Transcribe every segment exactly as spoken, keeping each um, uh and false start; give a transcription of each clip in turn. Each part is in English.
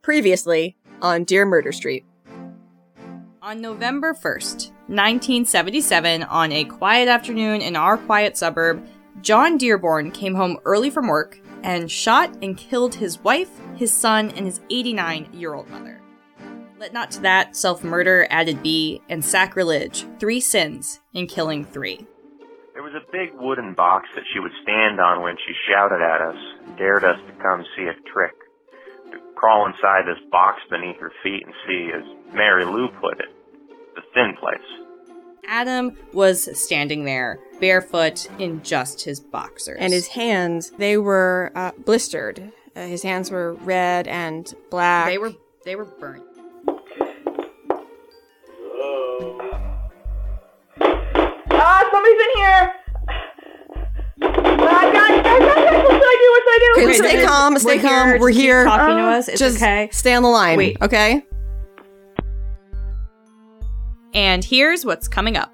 Previously on Dear Murder Street. On November first, nineteen seventy-seven, on a quiet afternoon in our quiet suburb, John Dearborn came home early from work and shot and killed his wife, his son, and his eighty-nine-year-old mother. Let not to that self-murder added be, and sacrilege, three sins in killing three. There was a big wooden box that she would stand on when she shouted at us, dared us to come see a trick. To crawl inside this box beneath her feet and see, as Mary Lou put it, the thin place. Adam was standing there, barefoot, in just his boxers. And his hands, they were uh, blistered. Uh, his hands were red and black. They were, they were burnt. Ah, somebody's in here! Ah, guys, guys, guys, guys, what should I do? What should I do? Okay, Okay, stay we're- calm, stay we're calm. here. We're Just keep here. talking to Uh, us. It's Just okay. stay on the line, Wait. okay? And here's what's coming up.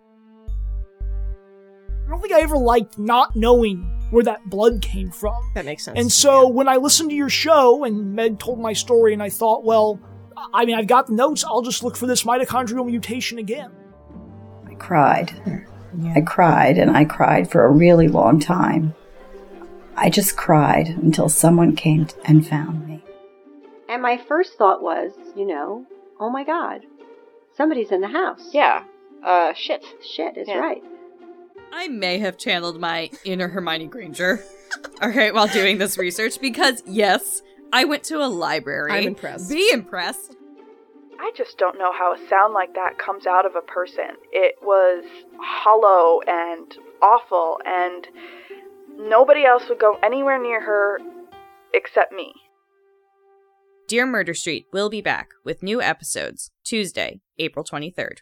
I don't think I ever liked not knowing where that blood came from. That makes sense. And so when I listened to your show and Meg told my story and I thought, well, I mean, I've got the notes, I'll just look for this mitochondrial mutation again. I cried. I cried, and I cried for a really long time. I just cried until someone came and found me. And my first thought was, you know, oh my God, somebody's in the house. Yeah. Uh, shit. Shit is Yeah. right. I may have channeled my inner Hermione Granger, all right, while doing this research, because, yes, I went to a library. I'm impressed. Be impressed. I just don't know how a sound like that comes out of a person. It was hollow and awful, and nobody else would go anywhere near her except me. Dear Murder Street will be back with new episodes Tuesday, April twenty-third.